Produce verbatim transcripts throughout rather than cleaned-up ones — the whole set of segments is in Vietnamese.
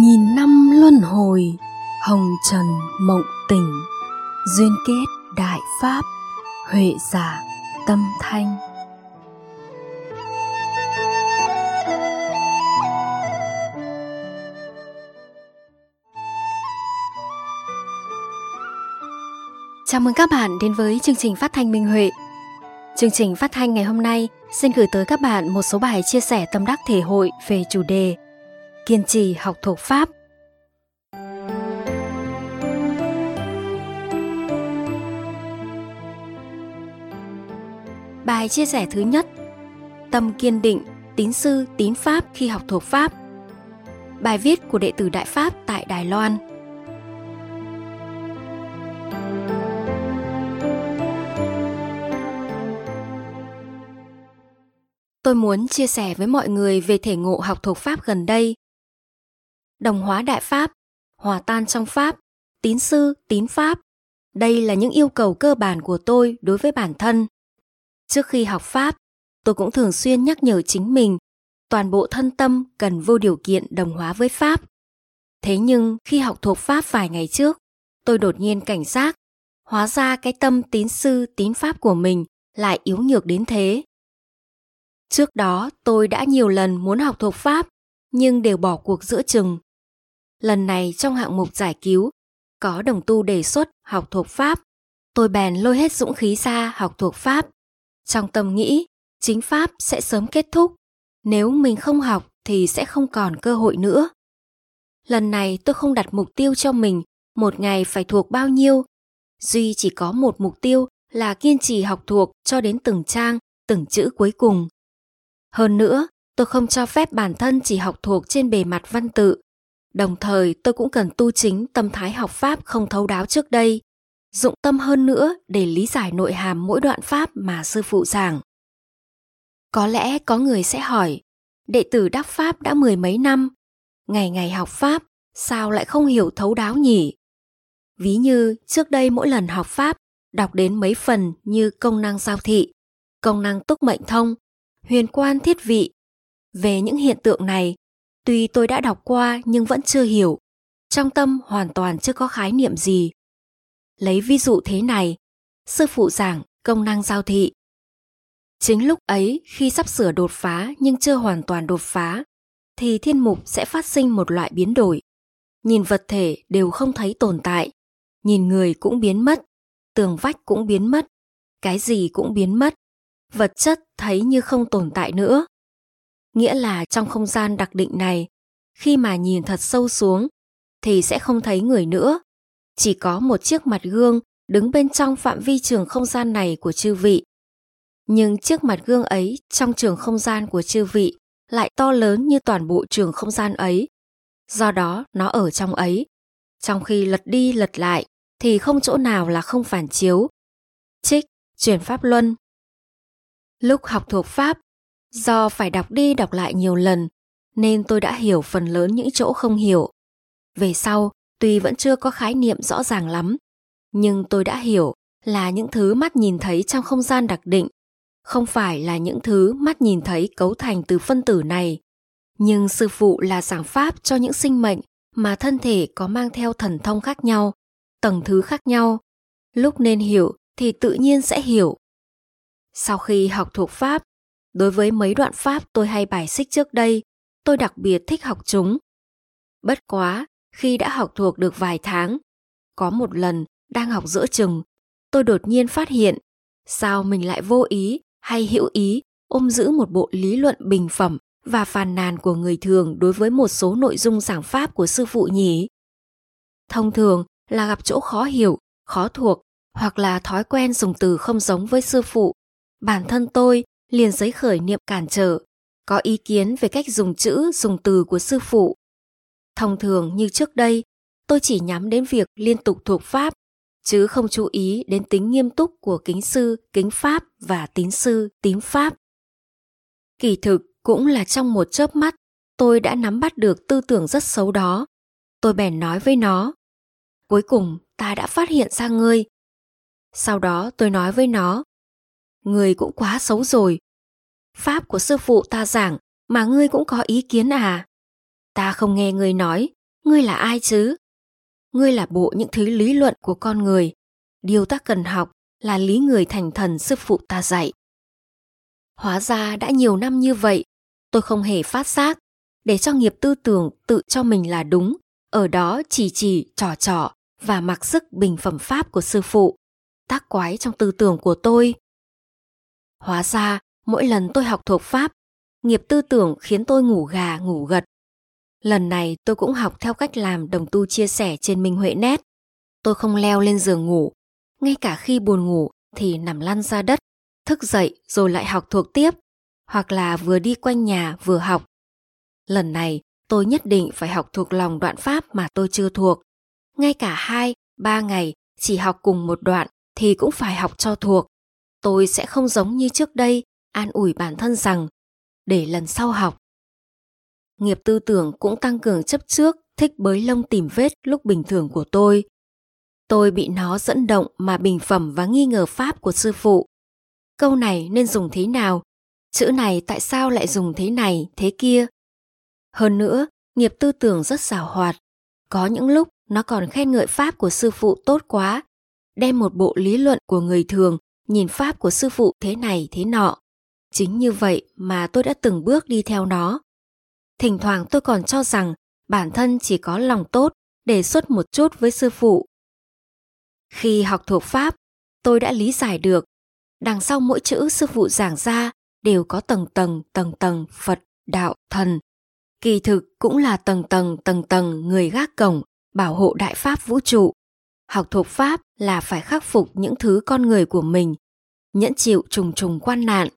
Nghìn năm luân hồi, hồng trần mộng tỉnh, duyên kết đại pháp, huệ giả tâm thanh. Chào mừng các bạn đến với chương trình phát thanh Minh Huệ. Chương trình phát thanh ngày hôm nay xin gửi tới các bạn một số bài chia sẻ tâm đắc thể hội về chủ đề kiên trì học thuộc Pháp. Bài chia sẻ thứ nhất: tâm kiên định, tín sư tín Pháp khi học thuộc Pháp. Bài viết của đệ tử Đại Pháp tại Đài Loan. Tôi muốn chia sẻ với mọi người về thể ngộ học thuộc Pháp gần đây. Đồng hóa Đại Pháp, hòa tan trong Pháp, tín sư, tín Pháp. Đây là những yêu cầu cơ bản của tôi đối với bản thân. Trước khi học Pháp, tôi cũng thường xuyên nhắc nhở chính mình, toàn bộ thân tâm cần vô điều kiện đồng hóa với Pháp. Thế nhưng khi học thuộc Pháp vài ngày trước, tôi đột nhiên cảnh giác, hóa ra cái tâm tín sư, tín Pháp của mình lại yếu nhược đến thế. Trước đó tôi đã nhiều lần muốn học thuộc Pháp, nhưng đều bỏ cuộc giữa chừng. Lần này trong hạng mục giải cứu, có đồng tu đề xuất học thuộc Pháp. Tôi bèn lôi hết dũng khí ra học thuộc Pháp. Trong tâm nghĩ, chính Pháp sẽ sớm kết thúc. Nếu mình không học thì sẽ không còn cơ hội nữa. Lần này tôi không đặt mục tiêu cho mình một ngày phải thuộc bao nhiêu. Duy chỉ có một mục tiêu là kiên trì học thuộc cho đến từng trang, từng chữ cuối cùng. Hơn nữa, tôi không cho phép bản thân chỉ học thuộc trên bề mặt văn tự. Đồng thời tôi cũng cần tu chính tâm thái học Pháp không thấu đáo trước đây, dụng tâm hơn nữa để lý giải nội hàm mỗi đoạn Pháp mà sư phụ giảng. Có lẽ có người sẽ hỏi, đệ tử đắc Pháp đã mười mấy năm, ngày ngày học Pháp, sao lại không hiểu thấu đáo nhỉ? Ví như trước đây mỗi lần học Pháp, đọc đến mấy phần như công năng giao thị, công năng túc mệnh thông, huyền quan thiết vị. Về những hiện tượng này, tuy tôi đã đọc qua nhưng vẫn chưa hiểu, trong tâm hoàn toàn chưa có khái niệm gì. Lấy ví dụ thế này, sư phụ giảng công năng giao thị. Chính lúc ấy khi sắp sửa đột phá nhưng chưa hoàn toàn đột phá, thì thiên mục sẽ phát sinh một loại biến đổi. Nhìn vật thể đều không thấy tồn tại, nhìn người cũng biến mất, tường vách cũng biến mất, cái gì cũng biến mất, vật chất thấy như không tồn tại nữa. Nghĩa là trong không gian đặc định này, khi mà nhìn thật sâu xuống, thì sẽ không thấy người nữa. Chỉ có một chiếc mặt gương đứng bên trong phạm vi trường không gian này của chư vị. Nhưng chiếc mặt gương ấy trong trường không gian của chư vị lại to lớn như toàn bộ trường không gian ấy. Do đó nó ở trong ấy. Trong khi lật đi lật lại thì không chỗ nào là không phản chiếu. Trích, chuyển Pháp Luân. Lúc học thuộc Pháp, do phải đọc đi đọc lại nhiều lần, nên tôi đã hiểu phần lớn những chỗ không hiểu. Về sau, tuy vẫn chưa có khái niệm rõ ràng lắm, nhưng tôi đã hiểu là những thứ mắt nhìn thấy trong không gian đặc định, không phải là những thứ mắt nhìn thấy cấu thành từ phân tử này. Nhưng sư phụ là giảng Pháp cho những sinh mệnh mà thân thể có mang theo thần thông khác nhau, tầng thứ khác nhau. Lúc nên hiểu thì tự nhiên sẽ hiểu. Sau khi học thuộc Pháp, đối với mấy đoạn Pháp tôi hay bài xích trước đây, tôi đặc biệt thích học chúng. Bất quá, khi đã học thuộc được vài tháng, có một lần đang học giữa chừng, tôi đột nhiên phát hiện, sao mình lại vô ý hay hữu ý ôm giữ một bộ lý luận bình phẩm và phàn nàn của người thường đối với một số nội dung giảng Pháp của sư phụ nhỉ? Thông thường là gặp chỗ khó hiểu, khó thuộc, hoặc là thói quen dùng từ không giống với sư phụ. Bản thân tôi liền giấy khởi niệm cản trở, có ý kiến về cách dùng chữ, dùng từ của sư phụ. Thông thường như trước đây, tôi chỉ nhắm đến việc liên tục thuộc Pháp, chứ không chú ý đến tính nghiêm túc của kính sư, kính Pháp và tín sư, tín Pháp. Kỳ thực cũng là trong một chớp mắt, tôi đã nắm bắt được tư tưởng rất xấu đó. Tôi bèn nói với nó, cuối cùng ta đã phát hiện ra ngươi. Sau đó tôi nói với nó, ngươi cũng quá xấu rồi. Pháp của sư phụ ta giảng mà ngươi cũng có ý kiến à? Ta không nghe ngươi nói, Ngươi là ai chứ? Ngươi là bộ những thứ lý luận của con người. Điều ta cần học là lý người thành thần sư phụ ta dạy. Hóa ra đã nhiều năm như vậy, tôi không hề phát giác, để cho nghiệp tư tưởng tự cho mình là đúng, ở đó chỉ chỉ trò trò và mặc sức bình phẩm pháp của sư phụ, tác quái trong tư tưởng của tôi. Hóa ra, mỗi lần tôi học thuộc pháp, nghiệp tư tưởng khiến tôi ngủ gà ngủ gật. Lần này tôi cũng học theo cách làm đồng tu chia sẻ trên Minh Huệ Net. Tôi không leo lên giường ngủ, ngay cả khi buồn ngủ thì nằm lăn ra đất, thức dậy rồi lại học thuộc tiếp, hoặc là vừa đi quanh nhà vừa học. Lần này tôi nhất định phải học thuộc lòng đoạn pháp mà tôi chưa thuộc. Ngay cả hai, ba ngày chỉ học cùng một đoạn thì cũng phải học cho thuộc. Tôi sẽ không giống như trước đây an ủi bản thân rằng để lần sau học. Nghiệp tư tưởng cũng tăng cường chấp trước, thích bới lông tìm vết lúc bình thường của tôi. Tôi bị nó dẫn động mà bình phẩm và nghi ngờ pháp của sư phụ. Câu này nên dùng thế nào? Chữ này tại sao lại dùng thế này, thế kia? Hơn nữa, nghiệp tư tưởng rất xảo hoạt. Có những lúc nó còn khen ngợi pháp của sư phụ tốt quá, đem một bộ lý luận của người thường nhìn pháp của sư phụ thế này thế nọ. Chính như vậy mà tôi đã từng bước đi theo nó. Thỉnh thoảng tôi còn cho rằng bản thân chỉ có lòng tốt, đề xuất một chút với sư phụ. Khi học thuộc pháp, tôi đã lý giải được, đằng sau mỗi chữ sư phụ giảng ra đều có tầng tầng tầng tầng Phật, Đạo, Thần. Kỳ thực cũng là tầng tầng tầng tầng người gác cổng, bảo hộ đại pháp vũ trụ. Học thuộc pháp là phải khắc phục những thứ con người của mình, nhẫn chịu trùng trùng quan nạn.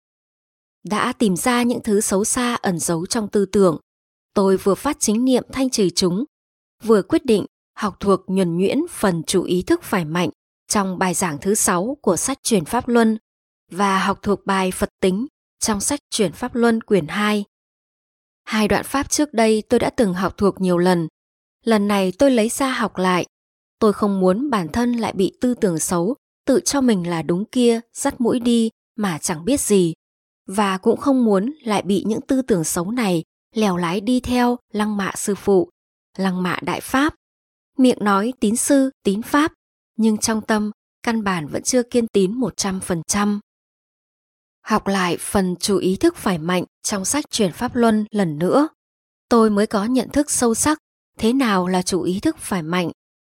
Đã tìm ra những thứ xấu xa ẩn giấu trong tư tưởng, tôi vừa phát chính niệm thanh trừ chúng, vừa quyết định học thuộc nhuần nhuyễn phần chủ ý thức phải mạnh trong bài giảng thứ sáu của sách Chuyển Pháp Luân và học thuộc bài Phật tính trong sách Chuyển Pháp Luân quyển hai. Hai đoạn pháp trước đây tôi đã từng học thuộc nhiều lần, lần này tôi lấy ra học lại. Tôi không muốn bản thân lại bị tư tưởng xấu, tự cho mình là đúng kia, dắt mũi đi mà chẳng biết gì. Và cũng không muốn lại bị những tư tưởng xấu này lèo lái đi theo lăng mạ sư phụ, lăng mạ đại pháp. Miệng nói tín sư, tín pháp, nhưng trong tâm căn bản vẫn chưa kiên tín một trăm phần trăm. Học lại phần chủ ý thức phải mạnh trong sách Chuyển Pháp Luân lần nữa, tôi mới có nhận thức sâu sắc thế nào là chủ ý thức phải mạnh.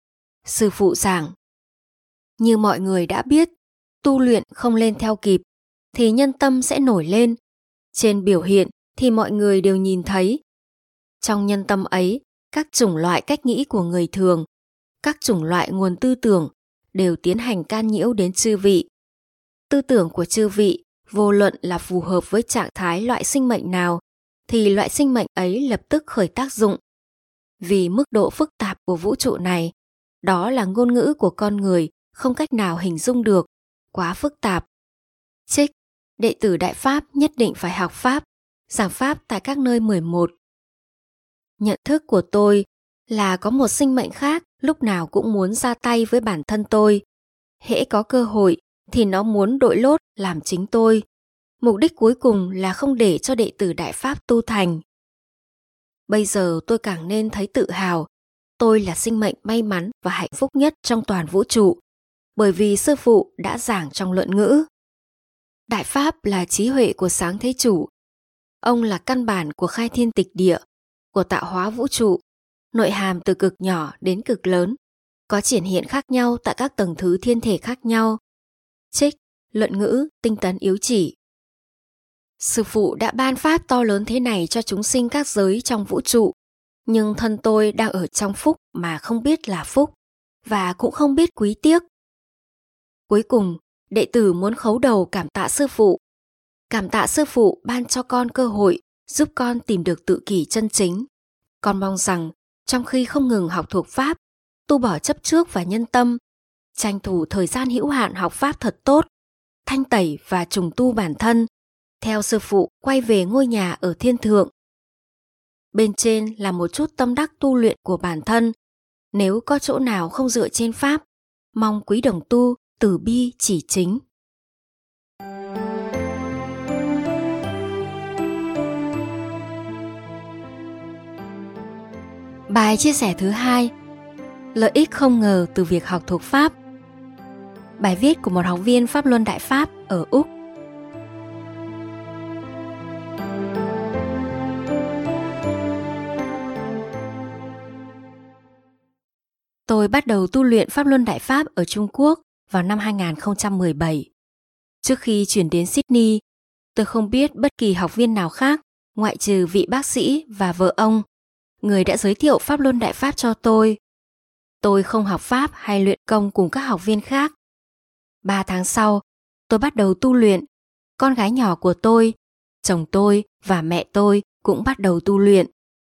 Sư phụ giảng, như mọi người đã biết, tu luyện không lên theo kịp thì nhân tâm sẽ nổi lên. Trên biểu hiện thì mọi người đều nhìn thấy. Trong nhân tâm ấy, các chủng loại cách nghĩ của người thường, các chủng loại nguồn tư tưởng đều tiến hành can nhiễu đến chư vị. Tư tưởng của chư vị vô luận là phù hợp với trạng thái loại sinh mệnh nào thì loại sinh mệnh ấy lập tức khởi tác dụng. Vì mức độ phức tạp của vũ trụ này, đó là ngôn ngữ của con người không cách nào hình dung được, quá phức tạp. Trích, đệ tử Đại Pháp nhất định phải học Pháp, giảng Pháp tại các nơi mười một. Nhận thức của tôi là có một sinh mệnh khác lúc nào cũng muốn ra tay với bản thân tôi. Hễ có cơ hội thì nó muốn đội lốt làm chính tôi. Mục đích cuối cùng là không để cho đệ tử Đại Pháp tu thành. Bây giờ tôi càng nên thấy tự hào. Tôi là sinh mệnh may mắn và hạnh phúc nhất trong toàn vũ trụ, bởi vì sư phụ đã giảng trong luận ngữ. Đại Pháp là trí huệ của Sáng Thế Chủ. Ông là căn bản của khai thiên tịch địa, của tạo hóa vũ trụ, nội hàm từ cực nhỏ đến cực lớn, có triển hiện khác nhau tại các tầng thứ thiên thể khác nhau. Trích, luận ngữ, tinh tấn yếu chỉ. Sư phụ đã ban pháp to lớn thế này cho chúng sinh các giới trong vũ trụ, nhưng thân tôi đang ở trong phúc mà không biết là phúc, và cũng không biết quý tiếc. Cuối cùng, đệ tử muốn khấu đầu cảm tạ sư phụ. Cảm tạ sư phụ ban cho con cơ hội giúp con tìm được tự kỷ chân chính. Con mong rằng trong khi không ngừng học thuộc pháp, tu bỏ chấp trước và nhân tâm, tranh thủ thời gian hữu hạn học pháp thật tốt, thanh tẩy và trùng tu bản thân, theo sư phụ quay về ngôi nhà ở thiên thượng. Bên trên là một chút tâm đắc tu luyện của bản thân. Nếu có chỗ nào không dựa trên pháp, mong quý đồng tu từ bi chỉ chính. Bài chia sẻ thứ hai: lợi ích không ngờ từ việc học thuộc Pháp. Bài viết của một học viên Pháp Luân Đại Pháp ở Úc. Tôi bắt đầu tu luyện Pháp Luân Đại Pháp ở Trung Quốc vào năm hai nghìn không trăm mười bảy. Trước khi chuyển đến Sydney, tôi không biết bất kỳ học viên nào khác ngoại trừ vị bác sĩ và vợ ông, người đã giới thiệu Pháp Luân Đại Pháp cho tôi. Tôi không học Pháp hay luyện công cùng các học viên khác. Ba tháng sau, tôi bắt đầu tu luyện. Con gái nhỏ của tôi, chồng tôi và mẹ tôi cũng bắt đầu tu luyện.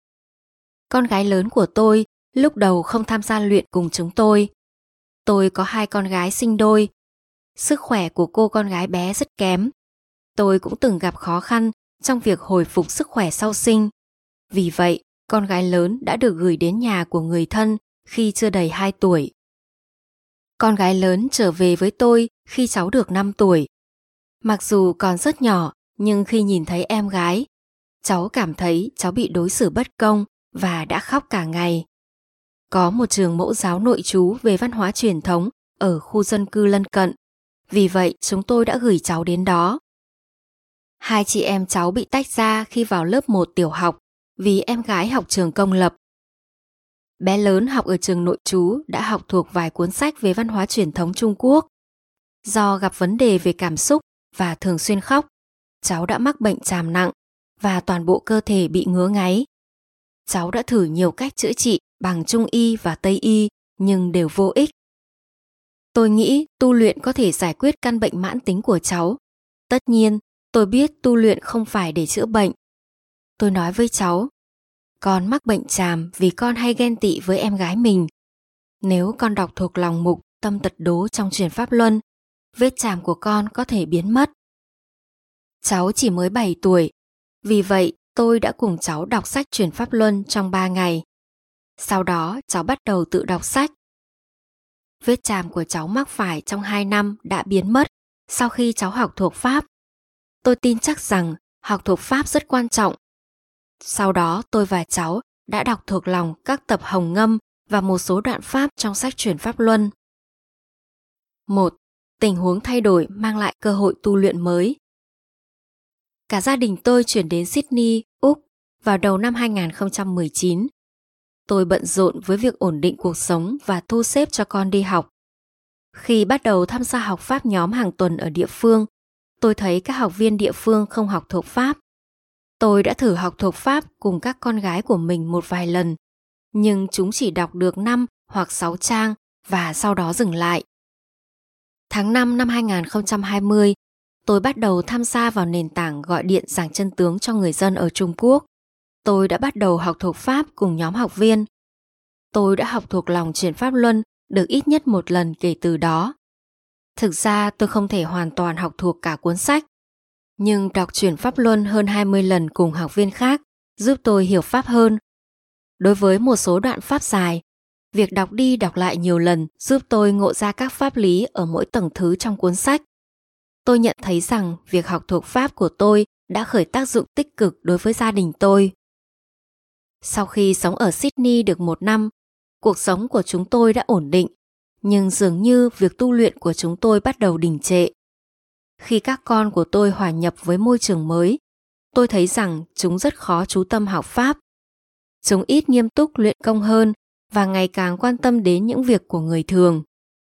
Con gái lớn của tôi lúc đầu không tham gia luyện cùng chúng tôi. Tôi có hai con gái sinh đôi. Sức khỏe của cô con gái bé rất kém. Tôi cũng từng gặp khó khăn trong việc hồi phục sức khỏe sau sinh. Vì vậy, con gái lớn đã được gửi đến nhà của người thân khi chưa đầy hai tuổi. Con gái lớn trở về với tôi khi cháu được năm tuổi. Mặc dù còn rất nhỏ, nhưng khi nhìn thấy em gái, cháu cảm thấy cháu bị đối xử bất công và đã khóc cả ngày. Có một trường mẫu giáo nội trú về văn hóa truyền thống ở khu dân cư lân cận. Vì vậy, chúng tôi đã gửi cháu đến đó. Hai chị em cháu bị tách ra khi vào lớp một tiểu học vì em gái học trường công lập. Bé lớn học ở trường nội trú đã học thuộc vài cuốn sách về văn hóa truyền thống Trung Quốc. Do gặp vấn đề về cảm xúc và thường xuyên khóc, cháu đã mắc bệnh tràm nặng và toàn bộ cơ thể bị ngứa ngáy. Cháu đã thử nhiều cách chữa trị bằng Trung y và Tây y nhưng đều vô ích. Tôi nghĩ tu luyện có thể giải quyết căn bệnh mãn tính của cháu. Tất nhiên, tôi biết tu luyện không phải để chữa bệnh. Tôi nói với cháu, con mắc bệnh tràm vì con hay ghen tị với em gái mình. Nếu con đọc thuộc lòng mục Tâm Tật Đố trong truyền Pháp Luân, vết tràm của con có thể biến mất. Cháu chỉ mới bảy tuổi, vì vậy tôi đã cùng cháu đọc sách truyền Pháp Luân trong ba ngày. Sau đó cháu bắt đầu tự đọc sách. Vết tràm của cháu mắc phải trong hai năm đã biến mất sau khi cháu học thuộc Pháp. Tôi tin chắc rằng học thuộc Pháp rất quan trọng. Sau đó tôi và cháu đã đọc thuộc lòng các tập Hồng Ngâm và một số đoạn Pháp trong sách truyền Pháp Luân. một. Tình huống thay đổi mang lại cơ hội tu luyện mới. Cả gia đình tôi chuyển đến Sydney, Úc vào đầu năm hai nghìn không trăm mười chín. Tôi bận rộn với việc ổn định cuộc sống và thu xếp cho con đi học. Khi bắt đầu tham gia học Pháp nhóm hàng tuần ở địa phương, tôi thấy các học viên địa phương không học thuộc Pháp. Tôi đã thử học thuộc Pháp cùng các con gái của mình một vài lần, nhưng chúng chỉ đọc được năm hoặc sáu trang và sau đó dừng lại. Tháng năm năm hai nghìn không trăm hai mươi, tôi bắt đầu tham gia vào nền tảng gọi điện giảng chân tướng cho người dân ở Trung Quốc. Tôi đã bắt đầu học thuộc Pháp cùng nhóm học viên. Tôi đã học thuộc lòng truyền Pháp Luân được ít nhất một lần kể từ đó. Thực ra tôi không thể hoàn toàn học thuộc cả cuốn sách, nhưng đọc truyền Pháp Luân hơn hai mươi lần cùng học viên khác giúp tôi hiểu Pháp hơn. Đối với một số đoạn Pháp dài, việc đọc đi đọc lại nhiều lần giúp tôi ngộ ra các pháp lý ở mỗi tầng thứ trong cuốn sách. Tôi nhận thấy rằng việc học thuộc Pháp của tôi đã khởi tác dụng tích cực đối với gia đình tôi. Sau khi sống ở Sydney được một năm, cuộc sống của chúng tôi đã ổn định, nhưng dường như việc tu luyện của chúng tôi bắt đầu đình trệ. Khi các con của tôi hòa nhập với môi trường mới, tôi thấy rằng chúng rất khó chú tâm học Pháp. Chúng ít nghiêm túc luyện công hơn và ngày càng quan tâm đến những việc của người thường.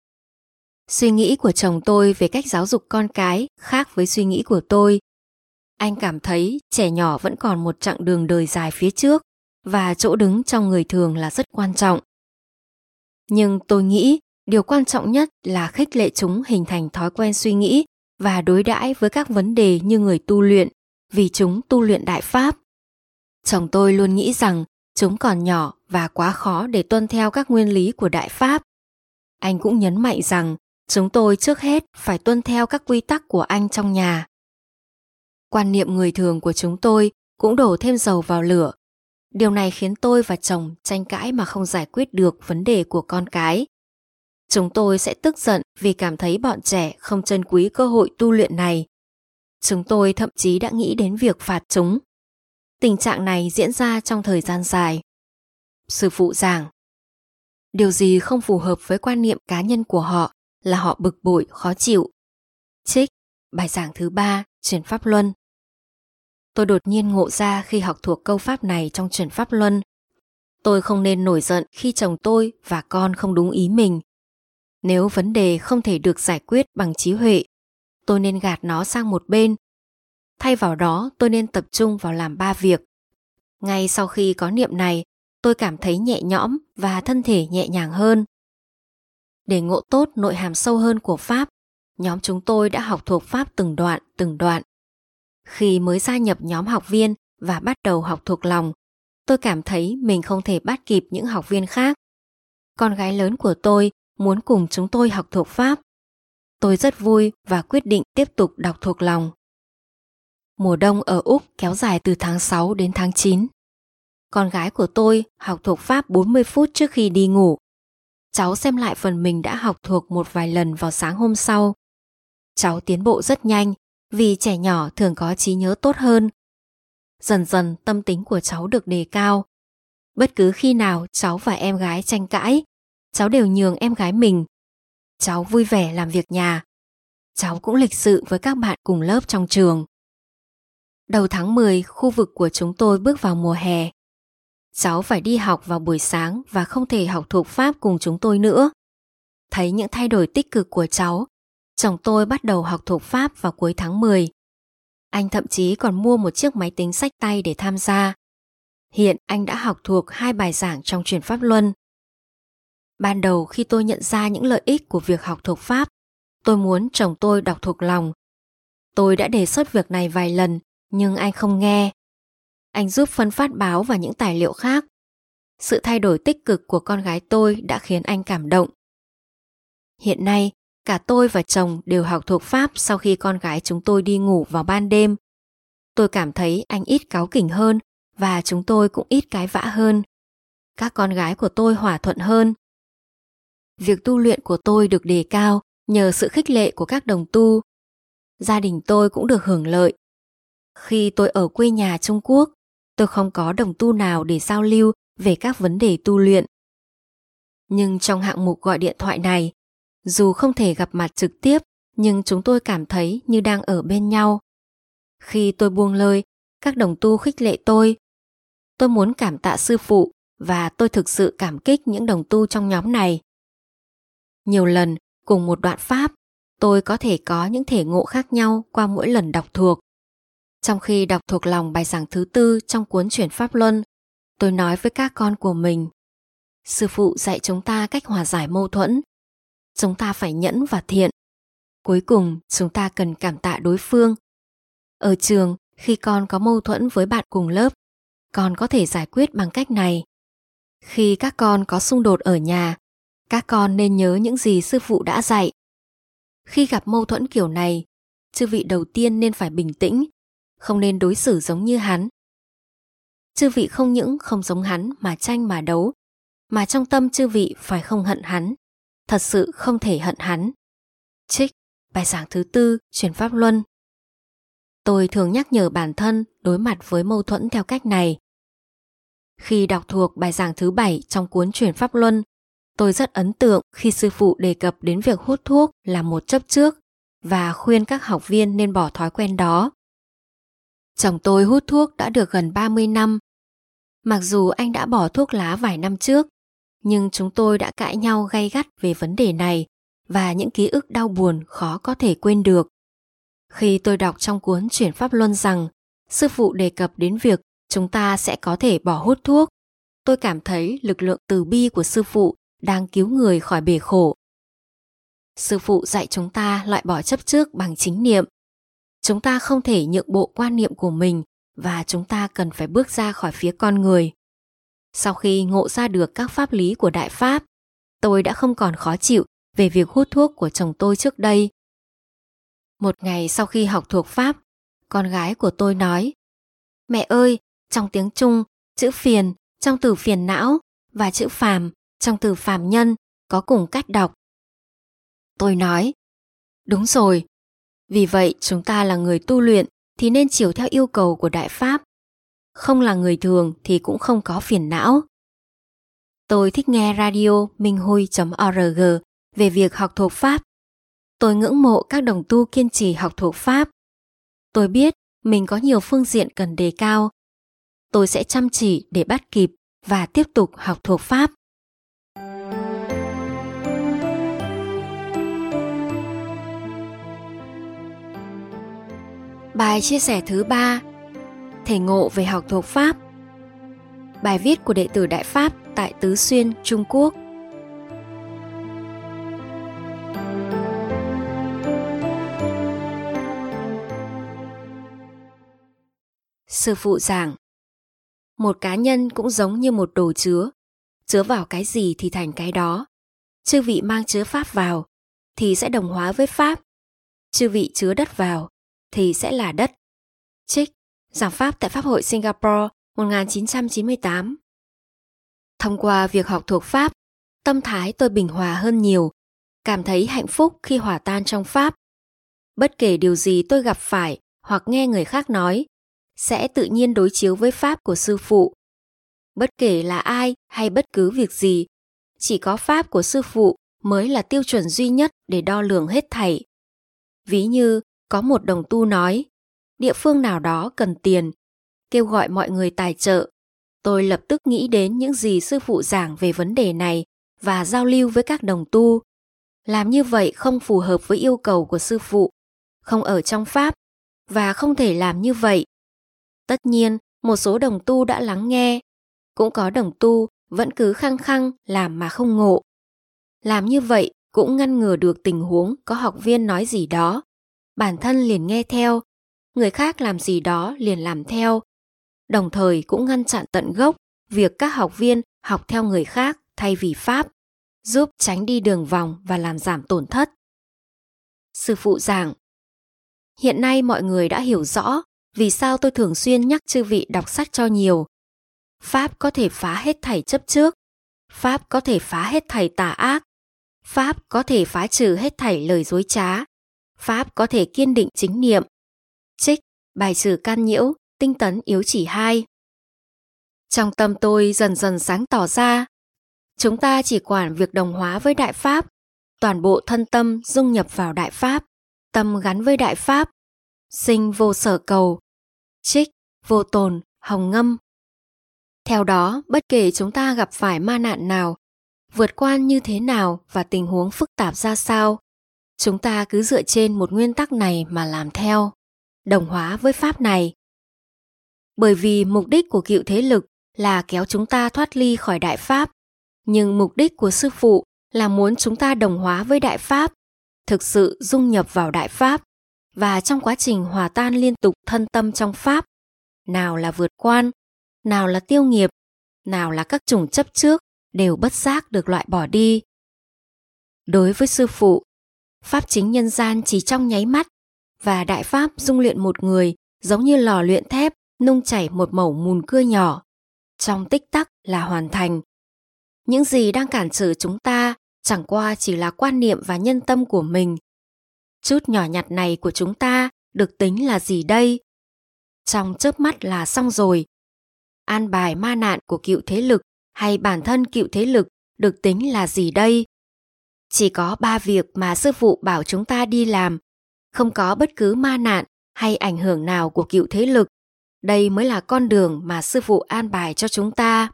Suy nghĩ của chồng tôi về cách giáo dục con cái khác với suy nghĩ của tôi. Anh cảm thấy trẻ nhỏ vẫn còn một chặng đường đời dài phía trước và chỗ đứng trong người thường là rất quan trọng. Nhưng tôi nghĩ điều quan trọng nhất là khích lệ chúng hình thành thói quen suy nghĩ và đối đãi với các vấn đề như người tu luyện, vì chúng tu luyện Đại Pháp. Chồng tôi luôn nghĩ rằng chúng còn nhỏ và quá khó để tuân theo các nguyên lý của Đại Pháp. Anh cũng nhấn mạnh rằng chúng tôi trước hết phải tuân theo các quy tắc của anh trong nhà. Quan niệm người thường của chúng tôi cũng đổ thêm dầu vào lửa. Điều này khiến tôi và chồng tranh cãi mà không giải quyết được vấn đề của con cái. Chúng tôi sẽ tức giận vì cảm thấy bọn trẻ không trân quý cơ hội tu luyện này. Chúng tôi thậm chí đã nghĩ đến việc phạt chúng. Tình trạng này diễn ra trong thời gian dài. sư phụ giảng. Điều gì không phù hợp với quan niệm cá nhân của họ là họ bực bội, khó chịu. Trích bài giảng thứ ba, Chuyển Pháp Luân. Tôi đột nhiên ngộ ra khi học thuộc câu pháp này trong Chuyển Pháp Luân. Tôi không nên nổi giận khi chồng tôi và con không đúng ý mình. Nếu vấn đề không thể được giải quyết bằng trí huệ, tôi nên gạt nó sang một bên. Thay vào đó, tôi nên tập trung vào làm ba việc. Ngay sau khi có niệm này, tôi cảm thấy nhẹ nhõm và thân thể nhẹ nhàng hơn. Để ngộ tốt nội hàm sâu hơn của Pháp, nhóm chúng tôi đã học thuộc Pháp từng đoạn, từng đoạn. Khi mới gia nhập nhóm học viên và bắt đầu học thuộc lòng, tôi cảm thấy mình không thể bắt kịp những học viên khác. Con gái lớn của tôi muốn cùng chúng tôi học thuộc Pháp. Tôi rất vui và quyết định tiếp tục đọc thuộc lòng. Mùa đông ở Úc kéo dài từ tháng sáu đến tháng chín. Con gái của tôi học thuộc Pháp bốn mươi phút trước khi đi ngủ. Cháu xem lại phần mình đã học thuộc một vài lần vào sáng hôm sau. Cháu tiến bộ rất nhanh vì trẻ nhỏ thường có trí nhớ tốt hơn. Dần dần tâm tính của cháu được đề cao. Bất cứ khi nào cháu và em gái tranh cãi, cháu đều nhường em gái mình. Cháu vui vẻ làm việc nhà. Cháu cũng lịch sự với các bạn cùng lớp trong trường. Đầu tháng mười, khu vực của chúng tôi bước vào mùa hè. Cháu phải đi học vào buổi sáng và không thể học thuộc Pháp cùng chúng tôi nữa. Thấy những thay đổi tích cực của cháu, chồng tôi bắt đầu học thuộc Pháp vào cuối tháng mười. Anh thậm chí còn mua một chiếc máy tính xách tay để tham gia. Hiện anh đã học thuộc hai bài giảng trong Chuyển Pháp Luân. Ban đầu khi tôi nhận ra những lợi ích của việc học thuộc Pháp, tôi muốn chồng tôi đọc thuộc lòng. Tôi đã đề xuất việc này vài lần, nhưng anh không nghe. Anh giúp phân phát báo và những tài liệu khác. Sự thay đổi tích cực của con gái tôi đã khiến anh cảm động. Hiện nay, cả tôi và chồng đều học thuộc Pháp sau khi con gái chúng tôi đi ngủ vào ban đêm. Tôi cảm thấy anh ít cáu kỉnh hơn và chúng tôi cũng ít cãi vã hơn. Các con gái của tôi hòa thuận hơn. Việc tu luyện của tôi được đề cao nhờ sự khích lệ của các đồng tu. Gia đình tôi cũng được hưởng lợi. Khi tôi ở quê nhà Trung Quốc, tôi không có đồng tu nào để giao lưu về các vấn đề tu luyện. Nhưng trong hạng mục gọi điện thoại này, dù không thể gặp mặt trực tiếp, nhưng chúng tôi cảm thấy như đang ở bên nhau. Khi tôi buông lơi, các đồng tu khích lệ tôi. Tôi muốn cảm tạ sư phụ và tôi thực sự cảm kích những đồng tu trong nhóm này. Nhiều lần, cùng một đoạn Pháp, tôi có thể có những thể ngộ khác nhau qua mỗi lần đọc thuộc. Trong khi đọc thuộc lòng bài giảng thứ tư trong cuốn Chuyển Pháp Luân, tôi nói với các con của mình: sư phụ dạy chúng ta cách hòa giải mâu thuẫn. Chúng ta phải nhẫn và thiện. Cuối cùng, chúng ta cần cảm tạ đối phương. Ở trường, khi con có mâu thuẫn với bạn cùng lớp, con có thể giải quyết bằng cách này. Khi các con có xung đột ở nhà, các con nên nhớ những gì sư phụ đã dạy. Khi gặp mâu thuẫn kiểu này, chư vị đầu tiên nên phải bình tĩnh, không nên đối xử giống như hắn. Chư vị không những không giống hắn mà tranh mà đấu, mà trong tâm chư vị phải không hận hắn, thật sự không thể hận hắn. Trích bài giảng thứ tư, Chuyển Pháp Luân. Tôi thường nhắc nhở bản thân đối mặt với mâu thuẫn theo cách này. Khi đọc thuộc bài giảng thứ bảy trong cuốn Chuyển Pháp Luân, tôi rất ấn tượng khi sư phụ đề cập đến việc hút thuốc là một chấp trước và khuyên các học viên nên bỏ thói quen đó. Chồng tôi hút thuốc đã được gần ba mươi năm. Mặc dù anh đã bỏ thuốc lá vài năm trước, nhưng chúng tôi đã cãi nhau gay gắt về vấn đề này và những ký ức đau buồn khó có thể quên được. Khi tôi đọc trong cuốn Chuyển Pháp Luân rằng sư phụ đề cập đến việc chúng ta sẽ có thể bỏ hút thuốc, tôi cảm thấy lực lượng từ bi của sư phụ đang cứu người khỏi bể khổ. Sư phụ dạy chúng ta loại bỏ chấp trước bằng chính niệm. Chúng ta không thể nhượng bộ quan niệm của mình và chúng ta cần phải bước ra khỏi phía con người. Sau khi ngộ ra được các pháp lý của Đại Pháp, tôi đã không còn khó chịu về việc hút thuốc của chồng tôi trước đây. Một ngày sau khi học thuộc Pháp, con gái của tôi nói: mẹ ơi, trong tiếng Trung, chữ phiền trong từ phiền não và chữ phàm trong từ phàm nhân có cùng cách đọc. Tôi nói: đúng rồi. Vì vậy chúng ta là người tu luyện thì nên chiều theo yêu cầu của Đại Pháp. Không là người thường thì cũng không có phiền não. Tôi thích nghe radio minh hui chấm org về việc học thuộc Pháp. Tôi ngưỡng mộ các đồng tu kiên trì học thuộc Pháp. Tôi biết mình có nhiều phương diện cần đề cao. Tôi sẽ chăm chỉ để bắt kịp và tiếp tục học thuộc Pháp. Bài chia sẻ thứ ba: Thể ngộ về học thuộc Pháp. Bài viết của đệ tử Đại Pháp tại Tứ Xuyên, Trung Quốc. Sư phụ giảng: một cá nhân cũng giống như một đồ chứa, chứa vào cái gì thì thành cái đó. Chư vị mang chứa Pháp vào thì sẽ đồng hóa với Pháp. Chư vị chứa đất vào thì sẽ là đất. Trích Giảng Pháp tại Pháp hội Singapore một nghìn chín trăm chín mươi tám. Thông qua việc học thuộc Pháp, tâm thái tôi bình hòa hơn nhiều, cảm thấy hạnh phúc khi hòa tan trong Pháp. Bất kể điều gì tôi gặp phải hoặc nghe người khác nói, sẽ tự nhiên đối chiếu với Pháp của Sư Phụ. Bất kể là ai hay bất cứ việc gì, chỉ có Pháp của Sư Phụ mới là tiêu chuẩn duy nhất để đo lường hết thảy. Ví như có một đồng tu nói, địa phương nào đó cần tiền, kêu gọi mọi người tài trợ. Tôi lập tức nghĩ đến những gì Sư Phụ giảng về vấn đề này và giao lưu với các đồng tu. Làm như vậy không phù hợp với yêu cầu của Sư Phụ, không ở trong Pháp, và không thể làm như vậy. Tất nhiên, một số đồng tu đã lắng nghe, cũng có đồng tu vẫn cứ khăng khăng làm mà không ngộ. Làm như vậy cũng ngăn ngừa được tình huống có học viên nói gì đó, bản thân liền nghe theo, người khác làm gì đó liền làm theo. Đồng thời cũng ngăn chặn tận gốc việc các học viên học theo người khác thay vì Pháp, giúp tránh đi đường vòng và làm giảm tổn thất. Sư phụ giảng: hiện nay mọi người đã hiểu rõ vì sao tôi thường xuyên nhắc chư vị đọc sách cho nhiều. Pháp có thể phá hết thảy chấp trước, Pháp có thể phá hết thảy tà ác, Pháp có thể phá trừ hết thảy lời dối trá, Pháp có thể kiên định chính niệm. Trích Bài trừ can nhiễu, tinh tấn yếu chỉ hai. Trong tâm tôi dần dần sáng tỏ ra, chúng ta chỉ quản việc đồng hóa với Đại Pháp, toàn bộ thân tâm dung nhập vào Đại Pháp, tâm gắn với Đại Pháp, sinh vô sở cầu. Trích Vô Tồn, Hồng Ngâm. Theo đó, bất kể chúng ta gặp phải ma nạn nào, vượt qua như thế nào và tình huống phức tạp ra sao, chúng ta cứ dựa trên một nguyên tắc này mà làm theo, đồng hóa với Pháp này. Bởi vì mục đích của cựu thế lực là kéo chúng ta thoát ly khỏi Đại Pháp, nhưng mục đích của Sư Phụ là muốn chúng ta đồng hóa với Đại Pháp, thực sự dung nhập vào Đại Pháp, và trong quá trình hòa tan liên tục thân tâm trong Pháp, nào là vượt quan, nào là tiêu nghiệp, nào là các chủng chấp trước đều bất giác được loại bỏ đi. Đối với Sư Phụ, Pháp chính nhân gian chỉ trong nháy mắt, và Đại Pháp dung luyện một người giống như lò luyện thép nung chảy một mẩu mùn cưa nhỏ, trong tích tắc là hoàn thành. Những gì đang cản trở chúng ta chẳng qua chỉ là quan niệm và nhân tâm của mình. Chút nhỏ nhặt này của chúng ta được tính là gì đây? Trong chớp mắt là xong rồi. An bài ma nạn của cựu thế lực hay bản thân cựu thế lực được tính là gì đây? Chỉ có ba việc mà Sư Phụ bảo chúng ta đi làm, không có bất cứ ma nạn hay ảnh hưởng nào của cựu thế lực. Đây mới là con đường mà Sư Phụ an bài cho chúng ta.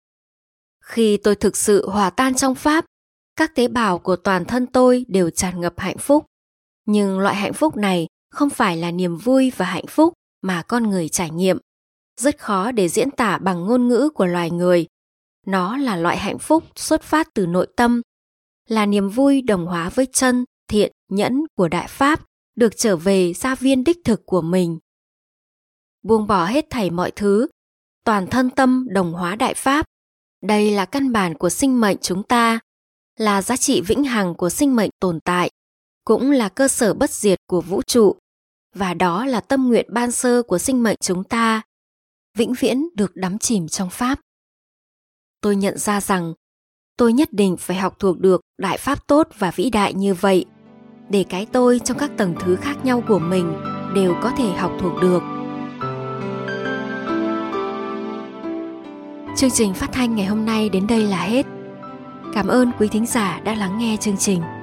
Khi tôi thực sự hòa tan trong Pháp, các tế bào của toàn thân tôi đều tràn ngập hạnh phúc. Nhưng loại hạnh phúc này không phải là niềm vui và hạnh phúc mà con người trải nghiệm. Rất khó để diễn tả bằng ngôn ngữ của loài người. Nó là loại hạnh phúc xuất phát từ nội tâm, là niềm vui đồng hóa với chân, thiện, nhẫn của Đại Pháp, được trở về gia viên đích thực của mình. Buông bỏ hết thảy mọi thứ, toàn thân tâm đồng hóa Đại Pháp. Đây là căn bản của sinh mệnh chúng ta, là giá trị vĩnh hằng của sinh mệnh tồn tại, cũng là cơ sở bất diệt của vũ trụ, và đó là tâm nguyện ban sơ của sinh mệnh chúng ta, vĩnh viễn được đắm chìm trong Pháp. Tôi nhận ra rằng tôi nhất định phải học thuộc được Đại Pháp tốt và vĩ đại như vậy, để cái tôi trong các tầng thứ khác nhau của mình đều có thể học thuộc được. Chương trình phát thanh ngày hôm nay đến đây là hết. Cảm ơn quý thính giả đã lắng nghe chương trình.